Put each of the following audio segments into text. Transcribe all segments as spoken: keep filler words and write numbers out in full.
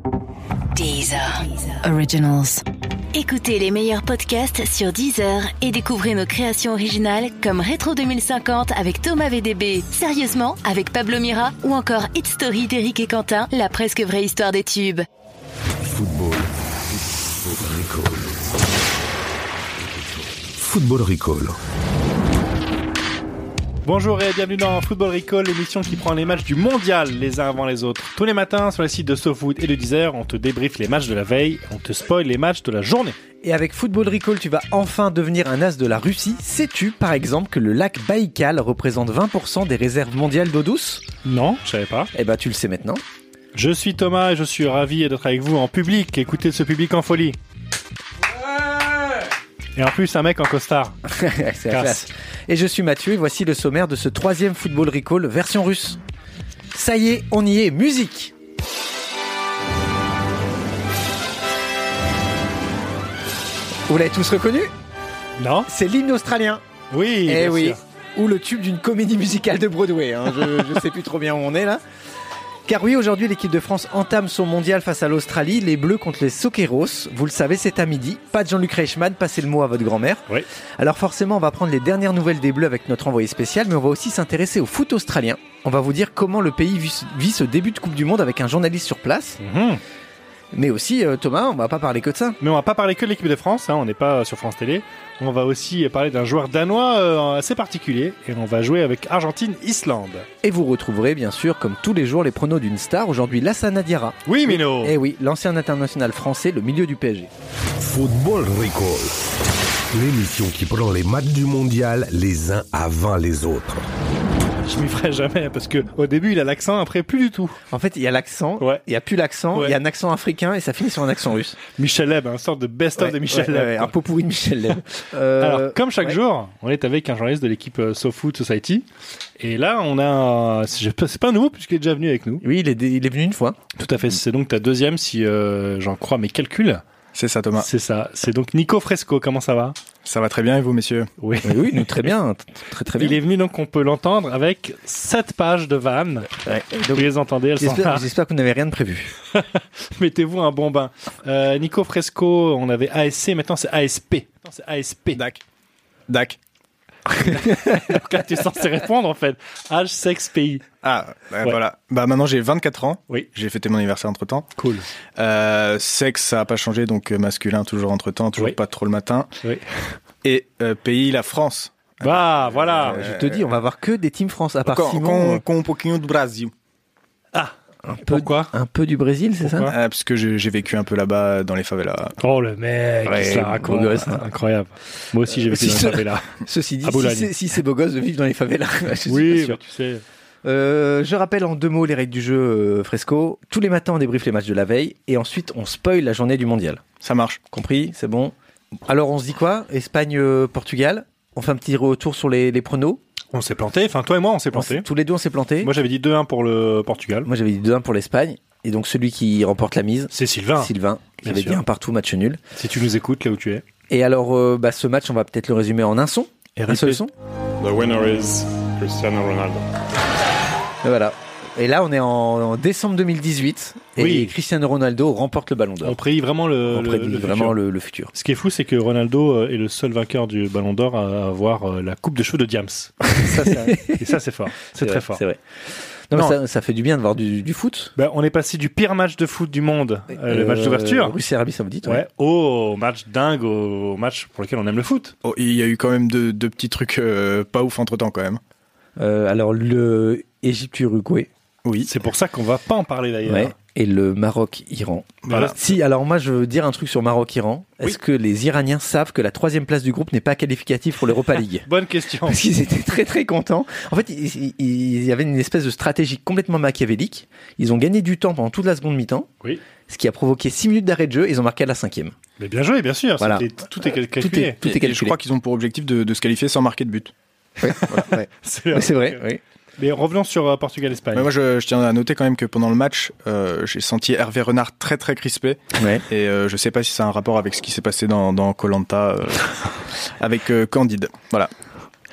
Deezer Originals. Écoutez les meilleurs podcasts sur Deezer et découvrez nos créations originales comme Rétro deux mille cinquante avec Thomas V D B, Sérieusement avec Pablo Mira ou encore Hit Story d'Éric et Quentin, la presque vraie histoire des tubes. Football. Football Recall. Football Recall. Bonjour et bienvenue dans Football Recall, l'émission qui prend les matchs du mondial les uns avant les autres. Tous les matins sur les sites de SoFoot et de Deezer, on te débriefe les matchs de la veille, on te spoil les matchs de la journée. Et avec Football Recall, tu vas enfin devenir un as de la Russie. Sais-tu par exemple que le lac Baïkal représente vingt pour cent des réserves mondiales d'eau douce ? Non, je savais pas. Eh ben tu le sais maintenant. Je suis Thomas et je suis ravi d'être avec vous en public. Écoutez ce public en folie. Et en plus, un mec en costard. C'est la classe. Et je suis Mathieu et voici le sommaire de ce troisième Football Recall version russe. Ça y est, on y est, musique. Vous l'avez tous reconnu ? Non ? C'est l'hymne australien. Oui, Eh bien oui. sûr. Ou le tube d'une comédie musicale de Broadway. Hein. Je, je sais plus trop bien où on est là. Car oui, aujourd'hui, l'équipe de France entame son mondial face à l'Australie. Les Bleus contre les Soqueros. Vous le savez, c'est à midi. Pas de Jean-Luc Reichmann, passez le mot à votre grand-mère. Oui. Alors forcément, on va prendre les dernières nouvelles des Bleus avec notre envoyé spécial, mais on va aussi s'intéresser au foot australien. On va vous dire comment le pays vit, vit ce début de Coupe du Monde avec un journaliste sur place. Mmh. Mais aussi, euh, Thomas, on va pas parler que de ça. Mais on va pas parler que de l'équipe de France, hein, on n'est pas sur France Télé. On va aussi parler d'un joueur danois euh, assez particulier et on va jouer avec Argentine-Islande. Et vous retrouverez bien sûr, comme tous les jours, les pronos d'une star. Aujourd'hui, Lassana Diarra. Oui, Mino. Eh oui, l'ancien international français, le milieu du P S G. Football Recall. L'émission qui prend les matchs du mondial les uns avant les autres. Je m'y ferai jamais parce que au début il a l'accent, après plus du tout. En fait, il y a l'accent, Ouais. il y a plus l'accent, Ouais. il y a un accent africain et ça finit sur un accent russe. Michel Leb, une sorte de best-of Ouais, de Michel ouais, Leb. ouais, quoi. un pot pourri de Michel Leb. Euh, Alors, comme chaque ouais. jour, on est avec un journaliste de l'équipe euh, SoFoot Society. Et là, on a... C'est c'est pas nouveau puisqu'il est déjà venu avec nous. Oui, il est, il est venu une fois. Tout à fait. C'est donc ta deuxième, si euh, j'en crois mes calculs. C'est ça, Thomas. C'est ça. C'est donc Nico Fresco. Comment ça va ? Ça va très bien, et vous, messieurs ? Oui. Oui, oui, nous très bien, très très bien. Il est venu, donc on peut l'entendre, avec sept pages de vannes. Ouais. Vous les entendez, elles sont J'espère, là. j'espère que vous n'avez rien de prévu. Mettez-vous un bon bain. Euh, Nico Fresco, on avait A S C, maintenant c'est A S P. Maintenant c'est A S P. Dac. Dac. Donc là, tu es censé répondre en fait. Âge, sexe, pays. Ah, bah, Ouais. voilà. Bah, maintenant, j'ai vingt-quatre ans. Oui. J'ai fêté mon anniversaire entre-temps. Cool. Euh, sexe, ça n'a pas changé, donc euh, masculin, toujours entre-temps, toujours Oui. pas trop le matin. Oui. Et euh, pays, la France. Bah, voilà. Euh, Je te dis, on va avoir que des teams France, à part Com, Simon. com, euh, com un pouquinho do Brasil. un peu, Pourquoi un peu du Brésil, c'est Pourquoi ça ? Ah, parce que j'ai j'ai vécu un peu là-bas, dans les favelas. Oh, le mec, Ouais, qui se la beau raconte. gosse, hein. Incroyable. Moi aussi, j'ai vécu Si dans ce- une favela. Ceci dit, À si Boulogne. c'est, si c'est beau gosse de vivre dans les favelas, je suis pas Oui, sûr. bah, tu sais. Euh, je rappelle en deux mots les règles du jeu, euh, Fresco. Tous les matins, on débriefe les matchs de la veille et ensuite, on spoil la journée du mondial. Ça marche. Compris ? C'est bon ? Alors, on se dit quoi ? Espagne, euh, Portugal ? On fait un petit retour sur les, les pronos. On s'est planté. Enfin, toi et moi, on s'est On s'est- planté. tous les deux, on s'est plantés. Moi, j'avais dit deux un pour le Portugal. Moi, j'avais dit deux un pour l'Espagne. Et donc, celui qui remporte la mise, C'est Sylvain. Sylvain, qui Bien avait sûr. dit un partout, match nul. Si tu nous écoutes, là où tu es. Et alors, euh, bah, ce match, on va peut-être le résumer en un son. Et Un seul son. The winner is Cristiano Ronaldo. Et voilà. Et là, on est en, en décembre deux mille dix-huit. Et Oui. Cristiano Ronaldo remporte le Ballon On d'Or. prédit vraiment le, On le- prédit le vraiment futur. le, le futur. Ce qui est fou, c'est que Ronaldo euh, est le seul vainqueur du Ballon d'Or à avoir euh, la coupe de cheveux de Diams. Ça, c'est- Et ça, c'est fort. C'est très vrai, fort. C'est vrai. Non, Non. mais ça, ça fait du bien de voir du, du foot. Ben, on est passé du pire match de foot du monde, euh, le match Euh, d'ouverture, Russie-Arabie Saoudite. ouais, au match dingue, au match pour lequel on aime le foot. Oh, il y a eu quand même deux, deux petits trucs euh, pas ouf entre-temps, quand même. Euh, alors, le Égypte-Uruguay. Oui. C'est pour ça qu'on va pas en parler d'ailleurs. Ouais. Et le Maroc-Iran. Voilà. Si, alors moi, je veux dire un truc sur Maroc-Iran. Oui. Est-ce que les Iraniens savent que la troisième place du groupe n'est pas qualificative pour l'Europa League ? Bonne question. Parce qu'ils étaient très très contents. En fait, il il- il y avait une espèce de stratégie complètement machiavélique. Ils ont gagné du temps pendant toute la seconde mi-temps, Oui. ce qui a provoqué six minutes d'arrêt de jeu et ils ont marqué à la cinquième. Mais bien joué, bien sûr. Voilà. C'était- Tout est cal- Tout calculé. est, tout est Et- et calculé. je crois qu'ils ont pour objectif de, de se qualifier sans marquer de but. Ouais, ouais. C'est Oui, c'est vrai. Oui. Mais revenons sur euh, Portugal-Espagne. Mais moi, je, je tiens à noter quand même que pendant le match, euh, j'ai senti Hervé Renard très très crispé. Ouais. Et euh, je sais pas si ça a un rapport avec ce qui s'est passé dans dans Koh-Lanta euh, avec euh, Candide. Voilà.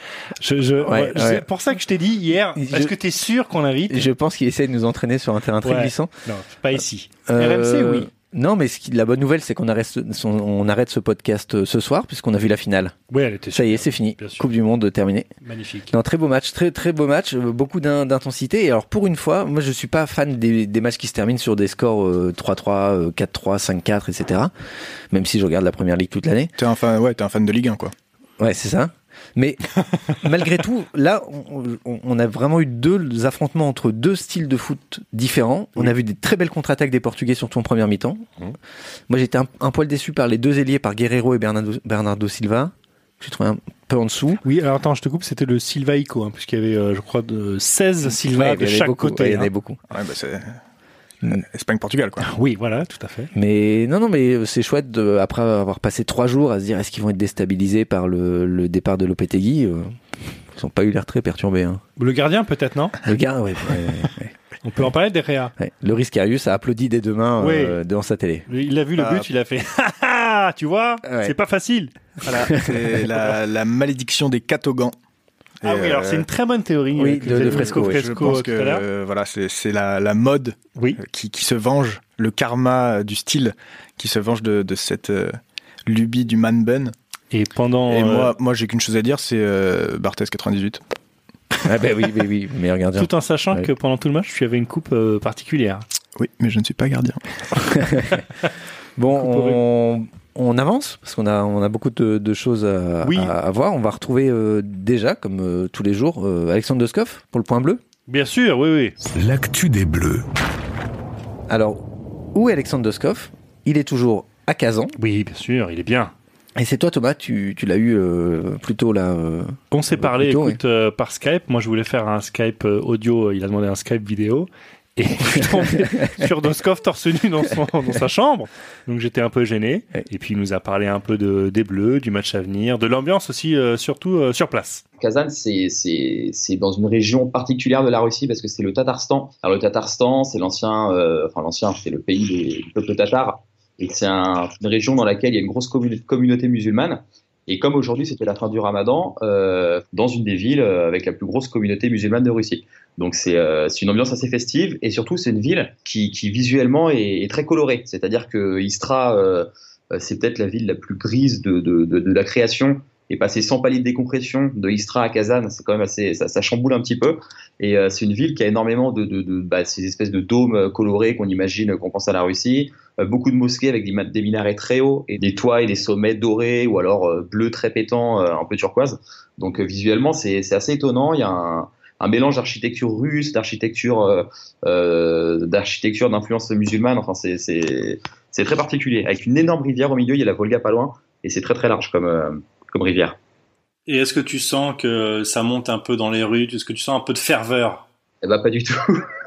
Je, je, Ouais, ouais, ouais. C'est pour ça que je t'ai dit hier, Je- est-ce que t'es sûr qu'on l'invite? Je pense qu'il essaie de nous entraîner sur un terrain très Ouais. glissant. Non, pas ici. Euh, R M C, oui. Non, mais ce qui, la bonne nouvelle, c'est qu'on arrête, ce- son- on arrête ce podcast euh, ce soir, puisqu'on a vu la finale. Oui, elle était Ça y est, super. c'est fini. Bien sûr. Coupe du Monde terminée. Magnifique. Non, très beau match, très très beau match, euh, beaucoup d'in- d'intensité. Et alors pour une fois, moi je suis pas fan des, des matchs qui se terminent sur des scores euh, trois trois, euh, quatre trois, cinq quatre, et cetera. Même si je regarde la Première Ligue toute l'année. T'es un fan, ouais, t'es un fan de Ligue un, quoi. Ouais, c'est ça. Mais malgré tout, là, on, on- on a vraiment eu deux affrontements entre deux styles de foot différents. On a vu des très belles contre-attaques des Portugais, surtout en première mi-temps. Mhm. Moi, j'étais un, un poil déçu par les deux ailiers, par Guerreiro et Bernardo, Bernardo Silva. J'ai trouvé un peu en dessous. Oui, alors attends, je te coupe, c'était le Silvaico, hein, puisqu'il y avait, euh, je crois, de seize Silva Ouais, de il y en avait chaque beaucoup, côté. ouais, il y en hein. avait beaucoup. Ouais, bah c'est Mm. Espagne-Portugal, quoi. Oui, voilà, tout à fait. Mais non, non, mais c'est chouette de, après avoir passé trois jours à se dire est-ce qu'ils vont être déstabilisés par le, le départ de Lopetegui. euh, Ils n'ont pas eu l'air très perturbés. Hein. Le gardien, peut-être, non? Le gars, ouais, ouais, ouais, On peut en parler des Réa. ouais. Le Riscarius a applaudi des deux mains euh, devant sa télé. Il a vu le Ah. but, il a fait ah, ah, tu vois, Ouais. c'est pas facile. Voilà, c'est la, la malédiction des catogans. Ah Et, oui, alors euh, c'est une très bonne théorie. oui, euh, que de- vous de avez Fresco, dit, oui. Je Fresco pense tout que à l'heure. euh, voilà, c'est c'est la, la mode Oui. euh, qui, qui se venge, le karma du style qui se venge de, de cette euh, lubie du man bun. Et pendant. Et euh, moi, moi, j'ai qu'une chose à dire, c'est euh, Barthez quatre-vingt-dix-huit. Ah ben oui, oui, oui, meilleur gardien. tout en sachant Ouais. que pendant tout le match, tu avais une coupe euh, particulière. Oui, mais je ne suis pas gardien. Bon, Coupe au on, on avance parce qu'on a, on a beaucoup de, de choses à, Oui. à, à voir. On va retrouver euh, déjà, comme euh, tous les jours, euh, Alexandre Doskov pour le point bleu. Bien sûr, oui, oui. L'actu des Bleus. Alors, où est Alexandre Doskov? Il est toujours à Kazan. Oui, bien sûr, il est bien. Et c'est toi, Thomas, tu, tu l'as eu euh, plutôt là. euh, On s'est Euh, parlé, plutôt, écoute, euh, par Skype. Moi, je voulais faire un Skype euh, audio. Il a demandé un Skype vidéo. Et je suis tombé sur Doskov torse nu dans, son, dans sa chambre. Donc, j'étais un peu gêné. Ouais. Et puis, il nous a parlé un peu de, des Bleus, du match à venir, de l'ambiance aussi, euh, surtout euh, sur place. Kazan, c'est, c'est, c'est dans une région particulière de la Russie parce que c'est le Tatarstan. Alors, le Tatarstan, c'est l'ancien, euh, enfin, l'ancien, c'est le pays des, du peuple tatar. Et c'est un, une région dans laquelle il y a une grosse commun- communauté musulmane. Et comme aujourd'hui, c'était la fin du Ramadan, euh, dans une des villes euh, avec la plus grosse communauté musulmane de Russie. Donc c'est, euh, c'est une ambiance assez festive et surtout c'est une ville qui, qui visuellement est, est très colorée. C'est-à-dire que Istra, euh, c'est peut-être la ville la plus grise de, de, de, de la création. Et passer cent paliers de décompression de Istra à Kazan, c'est quand même assez, ça, ça chamboule un petit peu. Et euh, c'est une ville qui a énormément de, de, de bah, ces espèces de dômes euh, colorés qu'on imagine, qu'on pense à la Russie. Euh, beaucoup de mosquées avec des, des minarets très hauts et des toits et des sommets dorés ou alors euh, bleus très pétants, euh, un peu turquoise. Donc euh, visuellement, c'est, c'est assez étonnant. Il y a un, un mélange d'architecture russe, d'architecture, euh, euh, d'architecture d'influence musulmane. Enfin, c'est, c'est, c'est très particulier. Avec une énorme rivière au milieu, il y a la Volga pas loin et c'est très très large comme euh, comme rivière. Et est-ce que tu sens que ça monte un peu dans les rues? Est-ce que tu sens un peu de ferveur? Eh ben, pas du tout.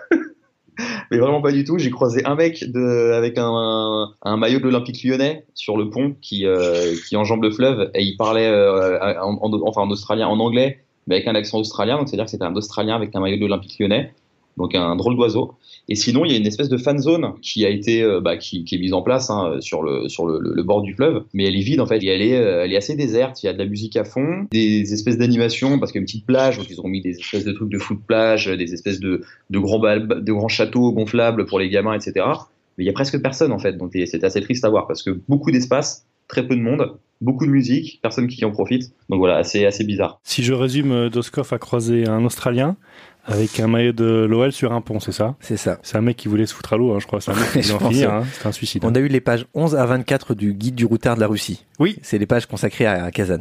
Mais vraiment pas du tout. J'ai croisé un mec de, avec un, un, un maillot de l'Olympique lyonnais sur le pont qui, euh, qui enjambe le fleuve et il parlait euh, en, en, enfin en australien, en anglais, mais avec un accent australien. Donc c'est-à-dire que c'était un Australien avec un maillot de l'Olympique lyonnais. Donc un drôle d'oiseau. Et sinon, il y a une espèce de fan zone qui a été, euh, bah, qui, qui est mise en place hein, sur le sur le, le, le bord du fleuve, mais elle est vide en fait. Et elle est, euh, elle est assez déserte. Il y a de la musique à fond, des espèces d'animations parce qu'il y a une petite plage, donc ils ont mis des espèces de trucs de foot plage, des espèces de de grands bal- de grands châteaux gonflables pour les gamins, et cetera. Mais il y a presque personne en fait, donc c'est assez triste à voir parce que beaucoup d'espace, très peu de monde, beaucoup de musique, personne qui en profite. Donc voilà, assez assez bizarre. Si je résume, Doskov a croisé un Australien avec un maillot de l'O L sur un pont, c'est ça? C'est ça. C'est un mec qui voulait se foutre à l'eau, hein, je crois. C'est un mec qui voulait Je en pense, finir, ouais. hein. C'était un suicide. On a eu les pages onze à vingt-quatre du guide du routard de la Russie. Oui. C'est les pages consacrées à, à Kazan.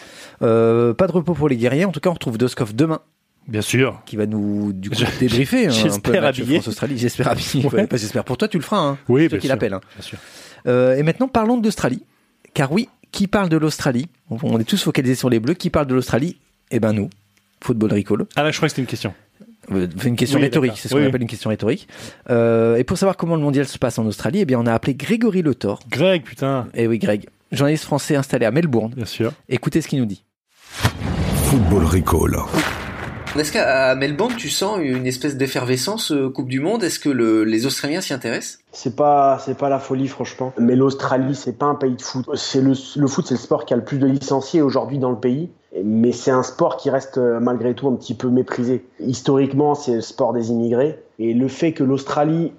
Euh, pas de repos pour les guerriers. En tout cas, on retrouve Doskov demain, Bien sûr. qui va nous du coup Je- débriefer hein, un peu j'espère le match habillé. France-Australie. J'espère habillé. Ouais. Ouais, pas j'espère. Pour toi, tu le feras. Hein. Oui, C'est toi bien qui sûr. l'appelle. Hein. Bien sûr. Euh, et maintenant, parlons d'Australie. Car oui, qui parle de l'Australie? On on est tous focalisés sur les Bleus. Qui parle de l'Australie? Eh ben nous, Football Recall. Ah là, je crois que c'était une question. Euh, une question Oui, rhétorique, d'accord. c'est ce qu'on Oui, oui. appelle une question rhétorique. Euh, et pour savoir comment le mondial se passe en Australie, eh bien, on a appelé Grégory Le Thor. Greg, putain. Eh oui, Greg, journaliste français installé à Melbourne. Bien sûr. Écoutez ce qu'il nous dit. Football Recall. Est-ce qu'à Melbourne, tu sens une espèce d'effervescence euh, Coupe du Monde? Est-ce que le, les Australiens s'y intéressent? C'est pas, c'est pas la folie, franchement. Mais l'Australie, c'est pas un pays de foot. C'est le, le foot, c'est le sport qui a le plus de licenciés aujourd'hui dans le pays. Mais c'est un sport qui reste malgré tout un petit peu méprisé. Historiquement, c'est le sport des immigrés. Et le fait que l'Australie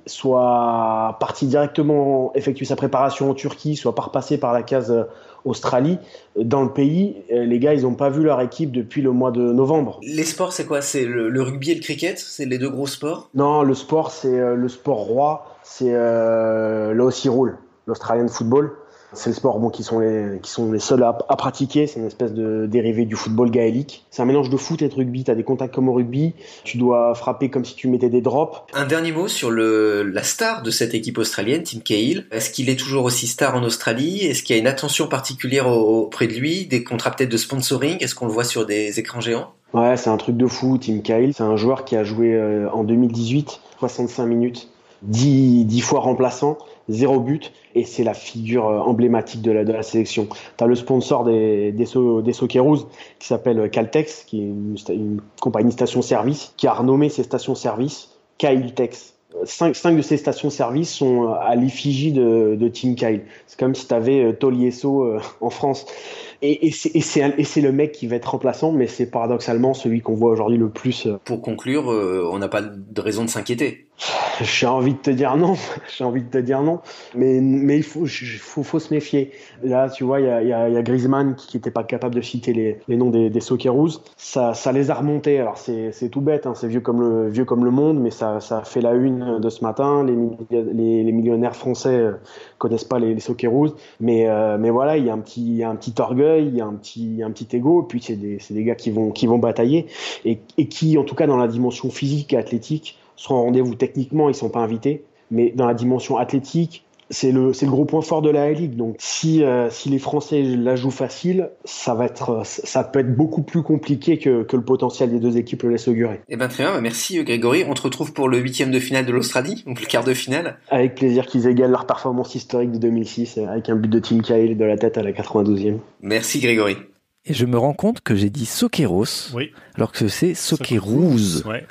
soit partie directement effectuer sa préparation en Turquie, soit pas repassée par la case Australie, dans le pays, les gars, ils n'ont pas vu leur équipe depuis le mois de novembre. Les sports, c'est quoi? C'est le, le rugby et le cricket? C'est les deux gros sports? Non, le sport, c'est euh, le sport roi, c'est euh, l'Aussie Rule, l'Australian Football. C'est le sport bon, qui, sont les, qui sont les seuls à, à pratiquer. C'est une espèce de dérivé du football gaélique. C'est un mélange de foot et de rugby. Tu as des contacts comme au rugby. Tu dois frapper comme si tu mettais des drops. Un dernier mot sur le, la star de cette équipe australienne, Tim Cahill. Est-ce qu'il est toujours aussi star en Australie? Est-ce qu'il y a une attention particulière auprès de lui? Des contrats peut-être de sponsoring? Est-ce qu'on le voit sur des écrans géants? Ouais, c'est un truc de fou, Tim Cahill. C'est un joueur qui a joué euh, en deux mille dix-huit, soixante-cinq minutes, dix, dix fois remplaçant. Zéro but, et c'est la figure emblématique de la, de la sélection. Tu as le sponsor des, des, so, des Socceroos qui s'appelle Caltex, qui est une, une compagnie station-service, qui a renommé ses stations-service Cahill-Tex. Cinq, cinq de ces stations-service sont à l'effigie de, de Tim Cahill. C'est comme si tu avais Tolieso euh, en France. Et, et, c'est, et, c'est un, et c'est le mec qui va être remplaçant, mais c'est paradoxalement celui qu'on voit aujourd'hui le plus. Pour conclure, euh, on n'a pas de raison de s'inquiéter. J'ai envie de te dire non, j'ai envie de te dire non, mais mais il faut faut, faut se méfier. Là, tu vois, il y a il y a, y a Griezmann qui n'était pas capable de citer les, les noms des, des Socceroos. Ça ça les a remontés. Alors c'est c'est tout bête, hein, c'est vieux comme le vieux comme le monde, mais ça ça a fait la une de ce matin. Les les, les millionnaires français connaissent pas les, les Socceroos, mais euh, mais voilà, il y a un petit il y a un petit orgueil, il y a un petit un petit ego, et puis c'est des c'est des gars qui vont qui vont batailler et et qui en tout cas dans la dimension physique et athlétique seront au rendez-vous. Techniquement, ils sont pas invités, mais dans la dimension athlétique, c'est le c'est le gros point fort de la A-League. Donc si euh, si les Français la jouent facile, ça va être ça peut être beaucoup plus compliqué que que le potentiel des deux équipes le laisse augurer. Eh ben très bien, merci Grégory. On te retrouve pour le huitième de finale de l'Australie, donc le quart de finale. Avec plaisir qu'ils égalent leur performance historique de deux mille six avec un but de Tim Cahill de la tête à la quatre-vingt-douzième. Merci Grégory. Et je me rends compte que j'ai dit Socceros, oui. alors que c'est Socceroos. Ouais,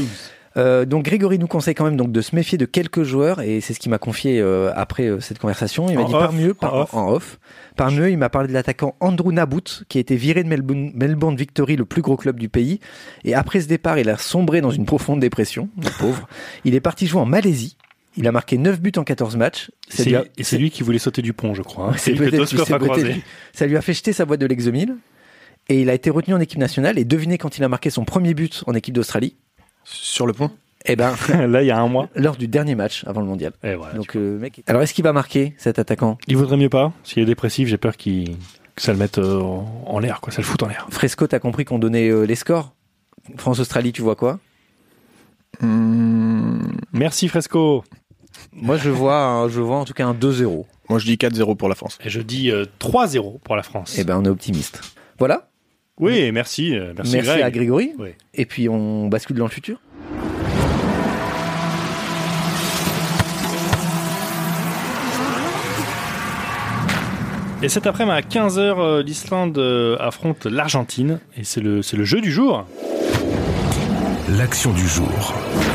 Euh, donc Grégory nous conseille quand même donc de se méfier de quelques joueurs, et c'est ce qu'il m'a confié euh, après euh, cette conversation. Il m'a en dit off, par mieux, par en off. en off, par mieux, il m'a parlé de l'attaquant Andrew Nabbout qui a été viré de Melbourne, Melbourne Victory, le plus gros club du pays. Et après ce départ, il a sombré dans une profonde dépression, le pauvre. Il est parti jouer en Malaisie. Il a marqué neuf buts en quatorze matchs. C'est, lui a... et c'est lui qui voulait sauter du pont, je crois. Hein. C'est, c'est lui que Toskov a croisé. Ça lui a fait jeter sa boîte de Lexomil. Et il a été retenu en équipe nationale. Et devinez quand il a marqué son premier but en équipe d'Australie. Sur le pont. Eh ben, là, il y a un mois. Lors du dernier match avant le mondial. Et voilà, donc, euh, mec. Alors, est-ce qu'il va marquer, cet attaquant? Il vaudrait mieux pas. S'il est dépressif, j'ai peur qu'il, que ça le mette euh, en l'air, quoi. Ça le fout en l'air. Fresco, t'as compris qu'on donnait euh, les scores? France-Australie, tu vois quoi? mmh... Merci, Fresco. Moi, je vois, un, je vois en tout cas un deux zéro. Moi, je dis quatre zéro pour la France. Et je dis euh, trois zéro pour la France. Eh ben, on est optimiste. Voilà. Oui, merci. Euh, merci, merci Greg. à Grégory. Oui. Et puis, on bascule dans le futur. Et cet après-midi à quinze heures, l'Islande affronte l'Argentine. Et c'est le, c'est le jeu du jour. L'action du jour.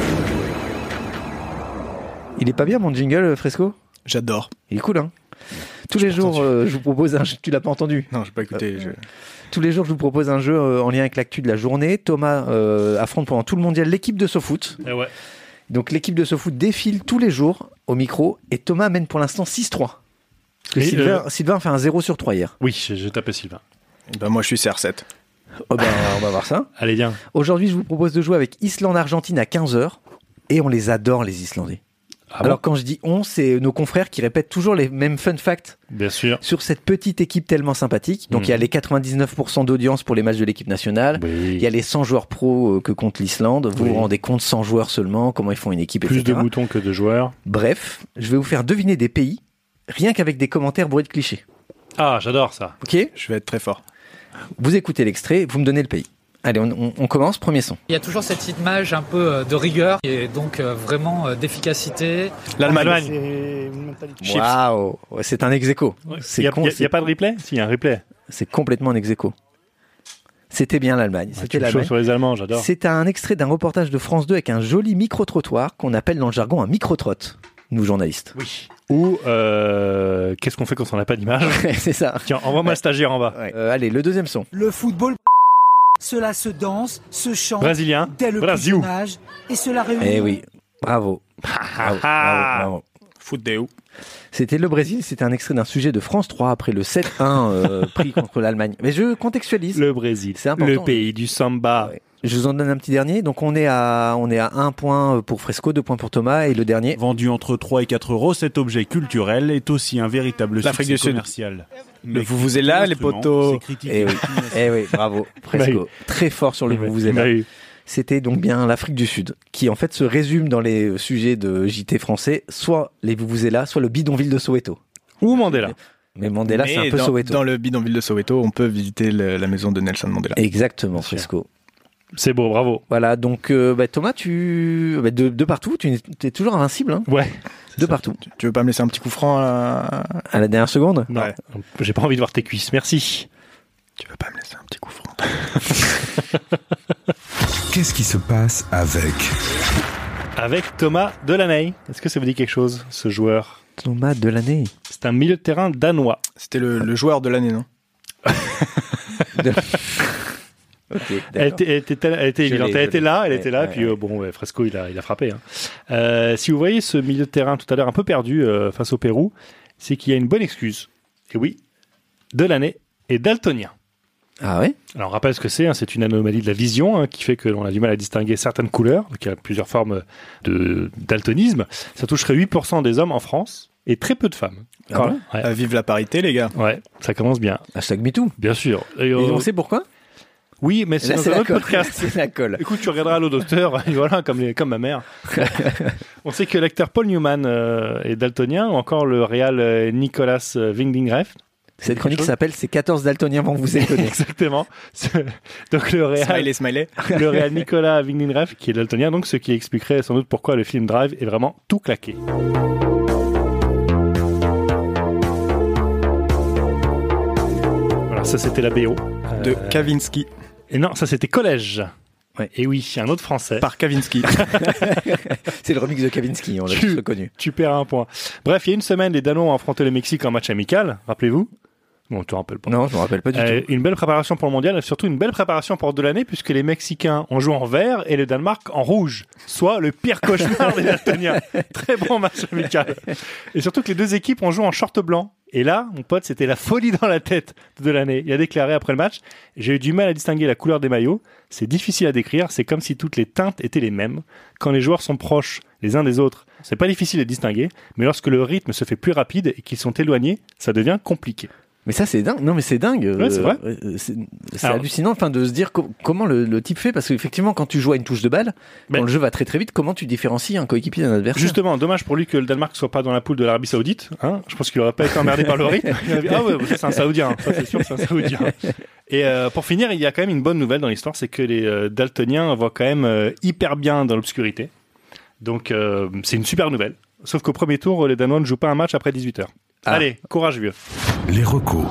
Il est pas bien mon jingle, Fresco? J'adore. Il est cool, hein? Tous les jours, euh, je vous propose un jeu. Tu l'as pas entendu? Non, j'ai pas écouté. Euh, je... Tous les jours, je vous propose un jeu euh, en lien avec l'actu de la journée. Thomas euh, affronte pendant tout le mondial l'équipe de SoFoot. Eh ouais. Donc l'équipe de SoFoot défile tous les jours au micro et Thomas mène pour l'instant six trois. Parce que Et Sylvain, euh... Sylvain fait un zéro sur trois hier. Oui, j'ai, j'ai tapé Sylvain. Ben moi, je suis C R sept. Oh ben, on va voir ça. Allez, viens. Aujourd'hui, je vous propose de jouer avec Islande-Argentine à quinze heures. Et on les adore, les Islandais. Ah bon? Alors quand je dis on, c'est nos confrères qui répètent toujours les mêmes fun facts. Bien sûr. Sur cette petite équipe tellement sympathique. Donc mmh. il y a les quatre-vingt-dix-neuf pour cent d'audience pour les matchs de l'équipe nationale. Oui. Il y a les cent joueurs pro que compte l'Islande. Vous oui. vous rendez compte, cent joueurs seulement, comment ils font une équipe, Plus et cetera. de boutons que de joueurs. Bref, je vais vous faire deviner des pays, rien qu'avec des commentaires bourrés de clichés. Ah, j'adore ça. Ok ? Je vais être très fort. Vous écoutez l'extrait, vous me donnez le pays. Allez, on, on, on commence, premier son. Il y a toujours cette image un peu de rigueur et donc vraiment d'efficacité. L'Allemagne. Waouh, c'est un ex-aequo. Il n'y a, a, a pas de replay? Si, il y a un replay. C'est complètement un ex-aequo. C'était bien l'Allemagne. Ouais, C'était l'Allemagne. Sur les Allemands, j'adore. C'est un extrait d'un reportage de France deux avec un joli micro-trottoir qu'on appelle dans le jargon un micro-trotte. nous journalistes. Oui. Ou euh, qu'est-ce qu'on fait quand on n'a pas d'image? C'est ça. Tiens, envoie-moi le stagiaire en bas. Ouais. Euh, allez, le deuxième son. Le football, cela se danse, se chante Brésilien. dès le Brasil. plus jeune âge et cela réunit. Eh oui, bravo. Bravo, bravo, bravo. Foot Déo. C'était le Brésil, c'était un extrait d'un sujet de France trois après le sept un euh, pris contre l'Allemagne. Mais je contextualise. Le Brésil, c'est important. Le pays du samba. Ouais. Je vous en donne un petit dernier. Donc on est à on est à un point pour Fresco, deux points pour Thomas et le dernier. Vendu entre trois et quatre euros, cet objet culturel est aussi un véritable L'Afrique succès du commercial. Le vuvuzela, les poteaux. Eh oui, eh oui, bravo, Fresco. Très fort sur le vuvuzela. C'était donc bien l'Afrique du Sud, qui en fait se résume dans les sujets de J T français, soit les vuvuzelas, soit le bidonville de Soweto. Ou Mandela. Mais Mandela, Mais c'est un peu dans, Soweto. Dans le bidonville de Soweto, on peut visiter le, la maison de Nelson Mandela. Exactement, Fresco. C'est beau, bravo. Voilà, donc euh, bah, Thomas, tu bah, de, de partout, tu es toujours invincible. Hein. Ouais. De ça. partout. Tu, tu veux pas me laisser un petit coup franc à, à la dernière seconde? Non, ouais. J'ai pas envie de voir tes cuisses, merci. Tu veux pas me laisser un petit coup franc? Qu'est-ce qui se passe avec Avec Thomas Delaney. Est-ce que ça vous dit quelque chose, ce joueur? Thomas Delaney. C'est un milieu de terrain danois. C'était le, le joueur de l'année, non? de... Okay, elle était, elle était, elle était évidente. Elle était là, elle ouais, était là. Ouais, puis ouais. euh, bon, ouais, Fresco, il a, il a frappé. Hein. Euh, si vous voyez ce milieu de terrain tout à l'heure un peu perdu euh, face au Pérou, c'est qu'il y a une bonne excuse. Et oui, Delaney est daltonien. Ah ouais. Alors on rappelle ce que c'est. Hein, c'est une anomalie de la vision hein, qui fait que l'on a du mal à distinguer certaines couleurs. Donc il y a plusieurs formes de daltonisme. Ça toucherait huit pour cent des hommes en France et très peu de femmes. Ah ouais ouais. Ah, vive la parité, les gars. Ouais, ça commence bien. Hashtag MeToo. Bien sûr. Et, Et euh, on sait pourquoi? Oui, mais c'est Là, dans c'est un la autre colle. podcast. C'est la colle. Écoute, tu regarderas l'eau docteur, voilà, comme, les, comme ma mère. On sait que l'acteur Paul Newman euh, est daltonien, ou encore le réal euh, Nicolas euh, Winding Refn. Cette chronique s'appelle « Ces quatorze daltoniens vont vous étonner ». Exactement. Donc le réal, smiley, smiley. le réal Nicolas Winding Refn, qui est daltonien, donc ce qui expliquerait sans doute pourquoi le film Drive est vraiment tout claqué. Voilà, ça c'était la B O. De Euh, Kavinsky. Et non, ça c'était Collège. Ouais. Et oui, un autre français. Par Kavinsky. C'est le remix de Kavinsky, on l'a Tu- tous reconnu. Tu perds un point. Bref, il y a une semaine, les Danois ont affronté le Mexique en match amical, rappelez-vous. Bon, tu te rappelles pas. Non, je me rappelle pas du Euh, tout. une belle préparation pour le mondial, et surtout une belle préparation pour Delaney, puisque les Mexicains ont joué en vert et le Danemark en rouge, soit le pire cauchemar des Daltoniens. Très bon match amical. Et surtout que les deux équipes ont joué en short blanc. Et là, mon pote, c'était la folie dans la tête de Delaney. Il a déclaré après le match: j'ai eu du mal à distinguer la couleur des maillots. C'est difficile à décrire. C'est comme si toutes les teintes étaient les mêmes. Quand les joueurs sont proches les uns des autres, c'est pas difficile à distinguer. Mais lorsque le rythme se fait plus rapide et qu'ils sont éloignés, ça devient compliqué. Mais ça, c'est dingue. Non, mais c'est dingue. Ouais, c'est vrai. Euh, c'est c'est Alors- hallucinant, enfin, de se dire co- comment le, le type fait, parce qu'effectivement, quand tu joues à une touche de balle, Ben- quand le jeu va très très vite, comment tu différencies un coéquipier d'un adversaire? Justement, dommage pour lui que le Danemark soit pas dans la poule de l'Arabie Saoudite. Hein. Je pense qu'il aurait pas été emmerdé par le rythme. Il aurait dit, ah ouais, ça c'est un Saoudien. Ça c'est sûr, c'est un Saoudien. Et euh, pour finir, il y a quand même une bonne nouvelle dans l'histoire, c'est que les euh, Daltoniens voient quand même euh, hyper bien dans l'obscurité. Donc euh, c'est une super nouvelle. Sauf qu'au premier tour, les Danois ne jouent pas un match après dix-huit heures. Ah. Allez, courage vieux. les recos?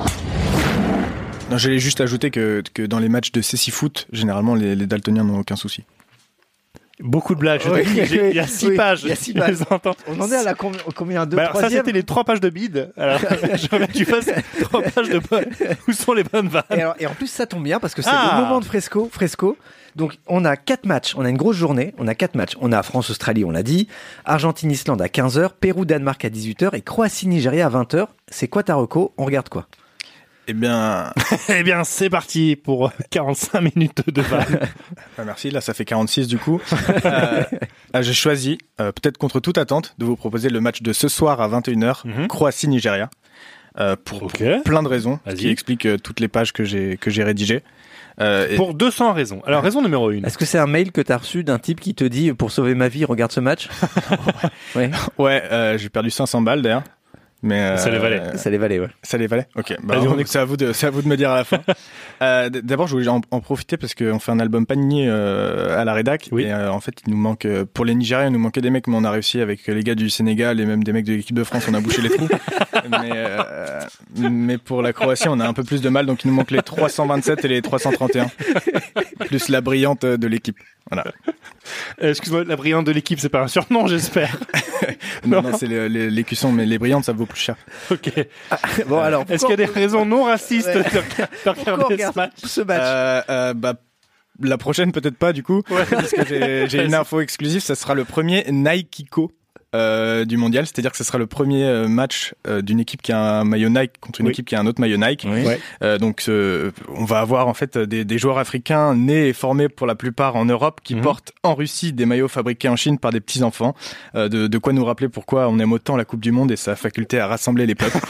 Non, j'allais juste ajouter que, que dans les matchs de cécifoot, généralement, les, les daltoniens n'ont aucun souci. Beaucoup de blagues. Je Oui, te dis, j'ai- il y a oui, six oui, pages. il y a six Je pages. les entends. On en est à la com- combien de Bah, alors ça, troisième c'était les trois pages de bide. Alors, j'aimerais que tu fasses trois pages de bonnes. Où sont les bonnes vannes? et, alors- et en plus, ça tombe bien parce que c'est Ah. le moment de Fresco. Fresco. Donc, on a quatre matchs. On a une grosse journée. On a quatre matchs. On a France-Australie, on l'a dit. Argentine-Islande à quinze heures. Pérou-Danemark à dix-huit heures. Et Croatie-Nigeria à vingt heures. C'est quoi ta reco? On regarde quoi? Eh bien, Eh bien, c'est parti pour quarante-cinq minutes de vannes. ah, merci, là ça fait quarante-six du coup. Euh, ah, j'ai choisi, euh, peut-être contre toute attente, de vous proposer le match de ce soir à vingt et une heures, Mhm. Croatie-Nigeria, euh, pour, Ok. pour plein de raisons, ce Vas-y. qui explique euh, toutes les pages que j'ai que j'ai rédigées. Euh, et- Pour deux cents raisons. Alors, raison numéro une. Est-ce que c'est un mail que t'as reçu d'un type qui te dit pour sauver ma vie, regarde ce match? Ouais. Ouais, euh, j'ai perdu cinq cents balles d'ailleurs. Mais euh, Ça les valait. Ça les valait, ouais. Ça les valait. Ok. Bah, Vas-y, on on- écoute. c'est à vous de, c'est à vous de me dire à la fin. euh, d- D'abord, je voulais en, en profiter parce qu'on fait un album Panini euh, à la rédac. Oui. Et euh, en fait, il nous manque euh, pour les Nigériens, il nous manquait des mecs, mais on a réussi avec les gars du Sénégal et même des mecs de l'équipe de France, on a bouché les trous. mais, euh, mais pour la Croatie, on a un peu plus de mal, donc il nous manque les trois cent vingt-sept et les trois cent trente et un, plus la brillante de l'équipe. Voilà. Euh, excuse-moi, la brillante de l'équipe, c'est pas un surnom, j'espère. non, non, c'est les, les, l'écusson, mais les brillantes, ça vaut plus cher. Ok. Ah, bon, alors. Est-ce qu'il y a des raisons non racistes Ouais. de regarder ce match? Ce match. Euh, euh, bah, la prochaine, peut-être pas, du coup. Ouais. Parce que j'ai, j'ai une info exclusive. Ça sera le premier Nike-Co. Euh, du mondial, c'est-à-dire que ce sera le premier euh, match euh, d'une équipe qui a un maillot Nike contre une Oui. équipe qui a un autre maillot Nike. Oui. Ouais. Euh, donc euh, on va avoir en fait des, des joueurs africains nés et formés pour la plupart en Europe qui Mhm. portent en Russie des maillots fabriqués en Chine par des petits enfants. Euh, de, de quoi nous rappeler pourquoi on aime autant la Coupe du Monde et sa faculté à rassembler les peuples.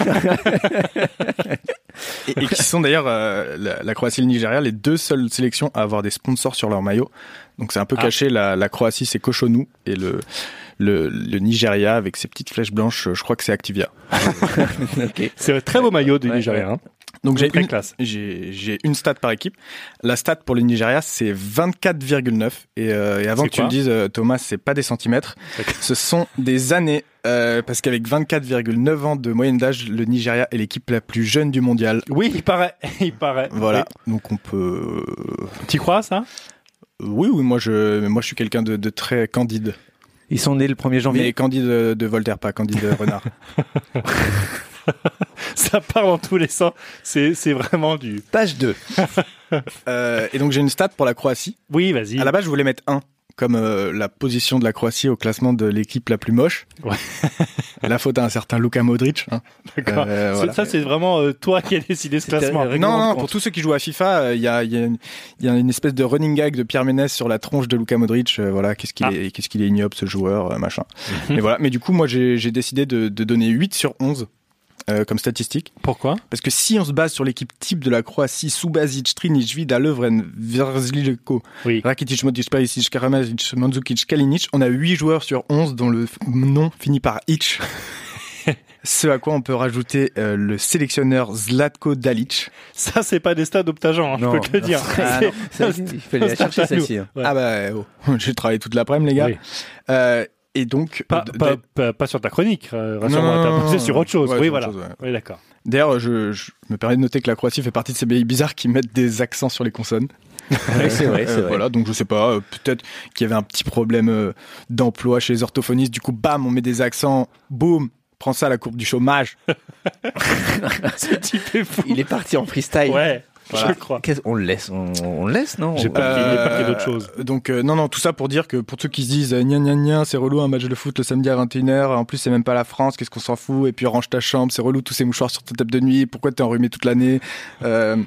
et, et qui sont d'ailleurs euh, la, la Croatie et le Nigeria les deux seules sélections à avoir des sponsors sur leur maillot. Donc c'est un peu Ah. caché. La, la Croatie c'est Cochonou et le Le, le Nigeria avec ses petites flèches blanches, je crois que c'est Activia. Ok. C'est un très beau maillot du Ouais, Nigeria. Hein. Donc j'ai Très une, classe. j'ai, j'ai une stat par équipe. La stat pour le Nigeria, c'est vingt-quatre virgule neuf. Et, euh, et avant C'est que tu quoi le dises, euh, Thomas, c'est pas des centimètres. Ce sont des années. Euh, parce qu'avec vingt-quatre virgule neuf ans de moyenne d'âge, le Nigeria est l'équipe la plus jeune du mondial. Oui, il paraît. Il paraît. Voilà. Donc on peut. Tu crois ça? Oui, oui. Moi, je, moi, je suis quelqu'un de, de très candide. Ils sont nés le premier janvier. Mais Candide de Voltaire, pas Candide Renard. Ça part dans tous les sens. C'est, c'est vraiment du. Page deux. euh, et donc j'ai une stat pour la Croatie. Oui, vas-y. À la base, je voulais mettre un, comme euh, la position de la Croatie au classement de l'équipe la plus moche. Ouais. La faute à un certain Luka Modric. Hein. D'accord. Euh, C'est- voilà. Ça, c'est vraiment euh, toi qui as décidé ce C'était classement. un Non, règlement de non, compte. pour tous ceux qui jouent à FIFA, il euh, y, a, y, a une, y a une espèce de running gag de Pierre Ménès sur la tronche de Luka Modric. Euh, voilà, qu'est-ce qu'il, Ah. est, qu'est-ce qu'il est ignoble ce joueur, euh, machin. Mais voilà. Mais du coup, moi, j'ai, j'ai décidé de, de donner huit sur onze. Euh, comme statistique. Pourquoi? Parce que si on se base sur l'équipe type de la Croatie, Subasic, Trinic, Vida, Lovren, Verzličko, Oui. Rakitic, Modric, Perisic, Karamanzic, Mandzukic, Kalinic, on a huit joueurs sur onze dont le f- nom finit par Ic. Ce à quoi on peut rajouter euh, le sélectionneur Zlatko Dalic. Ça, c'est pas des stades optagents, hein, je Non, peux te le non. dire. Ah, C'est- non. Ça, il fallait la chercher celle-ci. hein. Ouais. Ah bah, oh, j'ai travaillé toute l'après-midi, les gars. Oui. Euh, et donc, Pas, d- pas, d- pas, pas sur ta chronique, euh, rassure-moi, Non, t'as non, posé non, sur autre chose. ouais, oui, sur voilà. autre chose, ouais. Oui, d'accord. d'ailleurs, je, je me permets de noter que la Croatie fait partie de ces pays bizarres qui mettent des accents sur les consonnes. Oui, c'est vrai, c'est Euh, vrai. Voilà, donc je sais pas, euh, peut-être qu'il y avait un petit problème euh, d'emploi chez les orthophonistes. Du coup, bam, on met des accents, boum, prends ça la courbe du chômage. Ce type est fou. Il est parti en freestyle. Ouais, Voilà. je crois. Qu'est-ce- On le laisse, on, on le laisse, non J'ai On- pas- il est pas Euh, qu'il y ait d'autres choses. Donc euh, non, non, tout ça pour dire que pour ceux qui se disent euh, gna gna gna, c'est relou un match de foot le samedi à vingt et une heures, en plus c'est même pas la France, qu'est-ce qu'on s'en fout, et puis range ta chambre, c'est relou tous ces mouchoirs sur ta table de nuit, pourquoi t'es enrhumé toute l'année euh,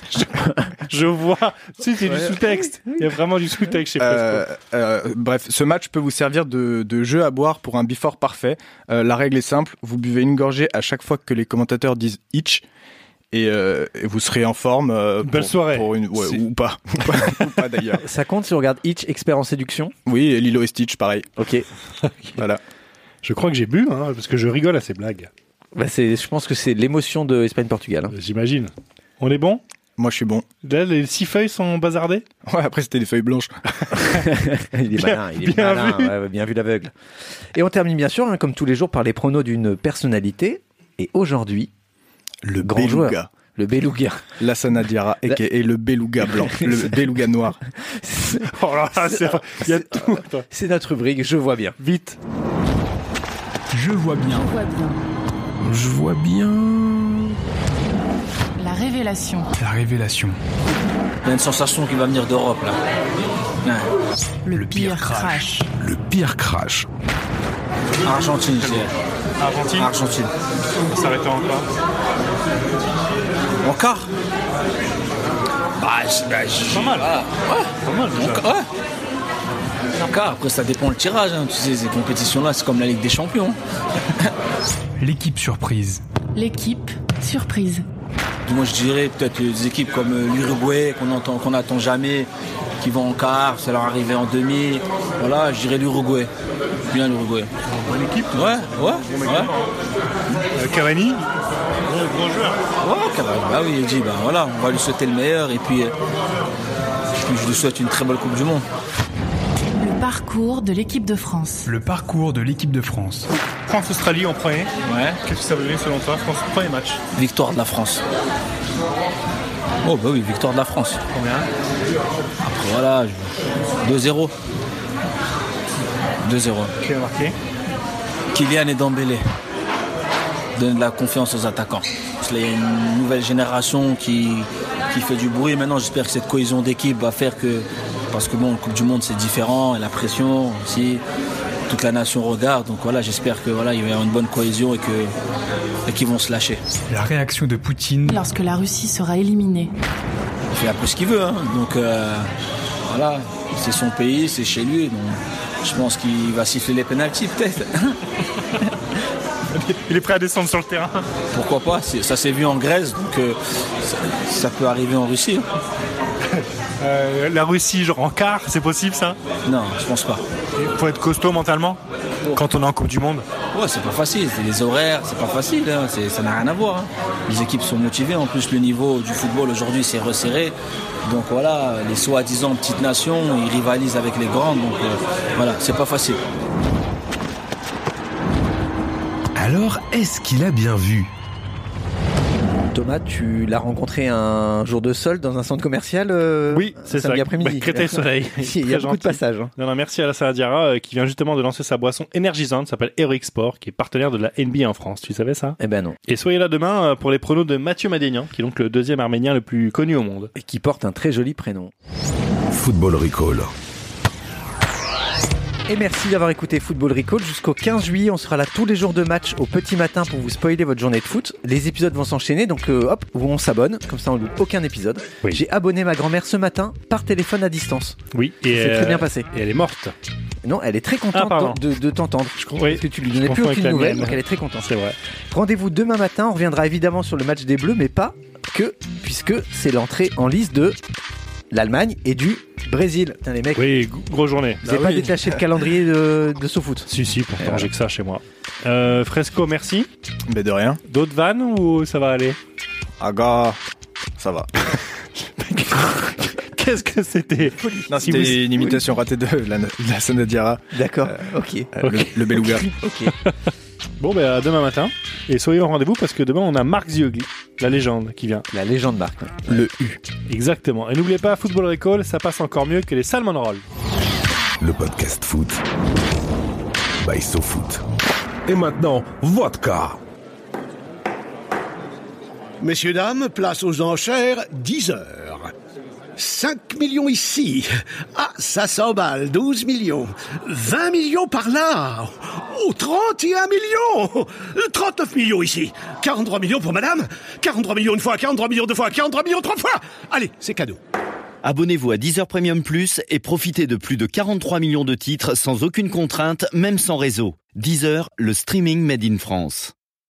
Je vois. Tu sais, c'est du Ouais. sous-texte. Il y a vraiment du sous-texte chez euh, Fresco. euh, Bref, ce match peut vous servir de, de jeu à boire pour un before parfait. Euh, la règle est simple, vous buvez une gorgée à chaque fois que les commentateurs disent itch. Et, euh, et vous serez en forme. Euh, Belle pour- soirée. pour une, ouais, C'est- ou pas, ou pas, ou pas d'ailleurs. Ça compte si on regarde Hitch, expert en séduction. Oui, et Lilo et Stitch, pareil. Ok. Voilà. Je crois que j'ai bu, hein, parce que je rigole à ces blagues. Bah c'est, je pense que c'est l'émotion de Espagne-Portugal. hein. J'imagine. On est bon? Moi, je suis bon. Là, les six feuilles sont bazardées? Ouais, après, c'était des feuilles blanches. Il est Bien- malin, il est bien malin, vu. ouais, ouais, bien vu l'aveugle. Et on termine bien sûr, hein, comme tous les jours, par les pronos d'une personnalité. Et aujourd'hui, Le grand joueur, beluga. le beluga. Lassana Diarra, a k a le beluga blanc. Le beluga noir. Oh là là, c'est... il y a tout. Attends. C'est notre rubrique, je vois bien. Vite. Je vois bien. Je vois bien. La révélation. La révélation. Il y a une sensation qui va venir d'Europe, là. Ouais. Le, Le pire, pire crash. Le pire crash. Argentine, c'est... Argentine. Argentine. Ça s'arrête encore. En quart Bah, je- bah, je- Pas mal. voilà. Ouais. Pas mal, déjà. En quart, ouais. En quart, après, ça dépend le tirage. Hein. Tu sais, ces compétitions-là, c'est comme la Ligue des Champions. L'équipe surprise. L'équipe surprise. Moi, je dirais peut-être des équipes comme euh, l'Uruguay, qu'on entend, qu'on n'attend jamais, qui vont en quart, ça leur arrivait en demi. Voilà, je dirais l'Uruguay. Bien l'Uruguay. Bonne équipe. Ouais, ouais, ouais. Euh, Cavani. Gros, gros joueur. Ouais, Cavani. Bah oui, il dit, bah voilà, on va lui souhaiter le meilleur et puis, euh, puis je lui souhaite une très belle Coupe du Monde. Le parcours de l'équipe de France. Le parcours de l'équipe de France. France-Australie en premier. Ouais. Qu'est-ce que ça veut dire selon toi? France, premier match. Victoire de la France. Oh bah oui, victoire de la France. Combien? Après voilà, je- deux zéro. deux zéro. Qui a marqué? Kylian et Dembélé. Donne de la confiance aux attaquants. Parce qu'il y a une nouvelle génération qui, qui fait du bruit. Maintenant, j'espère que cette cohésion d'équipe va faire que... Parce que bon, la Coupe du Monde, c'est différent. Et la pression aussi. Toute la nation regarde. Donc voilà, j'espère que voilà, il va y avoir une bonne cohésion et, que, et qu'ils vont se lâcher. La réaction de Poutine. Lorsque la Russie sera éliminée. Il fait un peu ce qu'il veut. Hein. Donc euh, voilà, c'est son pays, c'est chez lui. Donc je pense qu'il va siffler les pénaltys peut-être. Il est prêt à descendre sur le terrain. Pourquoi pas, ça s'est vu en Grèce, donc euh, ça, ça peut arriver en Russie. Euh, la Russie, genre en quart, c'est possible ça? Non, je pense pas. Il faut être costaud mentalement quand on est en Coupe du Monde. Ouais, c'est pas facile, c'est les horaires, c'est pas facile, hein. c'est, ça n'a rien à voir. Hein. Les équipes sont motivées, en plus le niveau du football aujourd'hui c'est resserré. Donc voilà, les soi-disant petites nations, ils rivalisent avec les grandes, donc euh, voilà, c'est pas facile. Alors, est-ce qu'il a bien vu? Thomas, tu l'as rencontré un jour de solde dans un centre commercial euh, Oui, c'est ça. Après-midi. Bah, Créteil-Soleil. Il y a beaucoup de passages. Hein. Non, non, merci à la Saladiara euh, qui vient justement de lancer sa boisson énergisante, s'appelle Heroic Sport, qui est partenaire de la N B A en France. Tu savais ça? Eh ben non. Et soyez là demain euh, pour les pronos de Mathieu Madénian, qui est donc le deuxième Arménien le plus connu au monde. Et qui porte un très joli prénom. Football Recall. Et merci d'avoir écouté Football Recall. Jusqu'au quinze juillet, on sera là tous les jours de match au petit matin pour vous spoiler votre journée de foot. Les épisodes vont s'enchaîner, donc euh, hop, on s'abonne. Comme ça, on ne loupe aucun épisode. Oui. J'ai abonné ma grand-mère ce matin par téléphone à distance. Oui, et c'est euh, très bien passé. Et elle est morte. Non, elle est très contente ah, de, de t'entendre. Je crois oui, parce que tu lui donnais plus aucune nouvelle, donc elle est très contente. C'est vrai. Rendez-vous demain matin. On reviendra évidemment sur le match des Bleus, mais pas que, puisque c'est l'entrée en lice de l'Allemagne et du Brésil. Putain, les mecs. Oui, grosse journée. Vous n'avez bah pas oui. détaché le calendrier de, de SoFoot? Si, si, pourtant j'ai que ça chez moi. Euh, Fresco, merci. Mais de rien. D'autres vannes ou ça va aller? Aga, ça va. Qu'est-ce que c'était? Non, c'était si vous... une imitation ratée de la, de la Sanadiara. D'accord, euh, ok. Euh, okay. Le, le beluga. Ok. Bon, ben à demain matin. Et soyez au rendez-vous parce que demain on a Marc Ziogli, la légende, qui vient. La légende Marc. Le U. Exactement. Et n'oubliez pas, Football Recall, ça passe encore mieux que les Salmon Roll. Le podcast foot by SoFoot. Et maintenant, vodka. Messieurs, dames, place aux enchères, dix heures. cinq millions ici. Ah, ça s'emballe, douze millions. vingt millions par là. Oh, trente et un millions. trente-neuf millions ici. quarante-trois millions pour madame. quarante-trois millions une fois, quarante-trois millions deux fois, quarante-trois millions trois fois. Allez, c'est cadeau. Abonnez-vous à Deezer Premium Plus et profitez de plus de quarante-trois millions de titres sans aucune contrainte, même sans réseau. Deezer, le streaming made in France.